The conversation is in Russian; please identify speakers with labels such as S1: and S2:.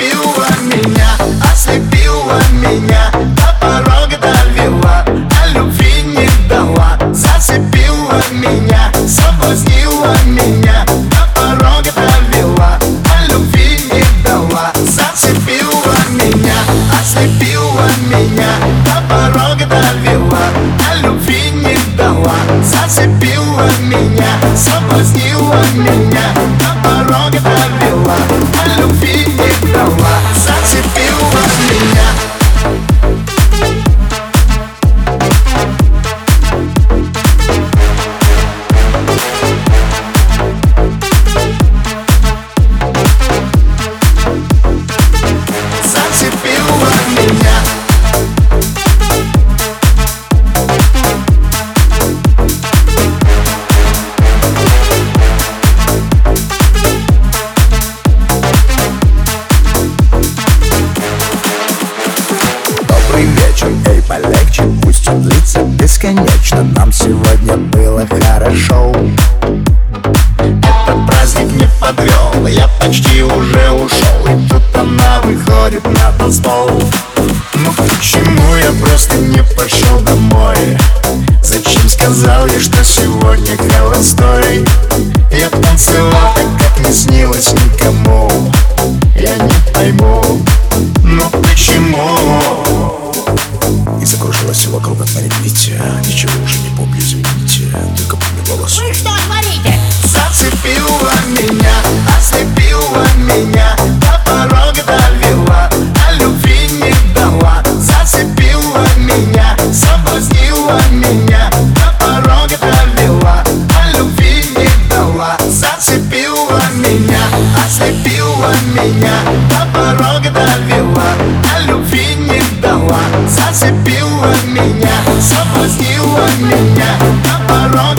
S1: Зацепила меня, ослепила меня, до порога довела, а любви не дала. Зацепила меня, соблазнила меня, до порога довела, а любви не дала. Зацепила меня, ослепила меня, до порога довела, а любви не дала. Зацепила меня, соблазнила меня, до порога довела, а любви не дала. Зацепила меня. Зацепила меня.
S2: Добрый вечер, эй, полегче, пусть он длится бесконечно. Нам сегодня было хорошо.
S1: Этот праздник не подвел, я почти уже ушел. И тут она выходит на танцпол. Ну почему я просто не пошел домой? Зачем сказал я, что сегодня холостой? Я танцевал так, как не снилось никому. Я не пойму, ну почему?
S2: И закружилось все вокруг от медведя. Ничего уже не помню, извините, только помню голос.
S3: Вы что творите?
S1: Зацепила меня, ослепила меня, до порога довела, а любви не дала. Зацепила меня, соблазнила меня, до порога довела, а любви не дала. Зацепила меня, ослепила меня, до порога довела, а любви не дала. Зацепила меня, соблазнила меня, до порога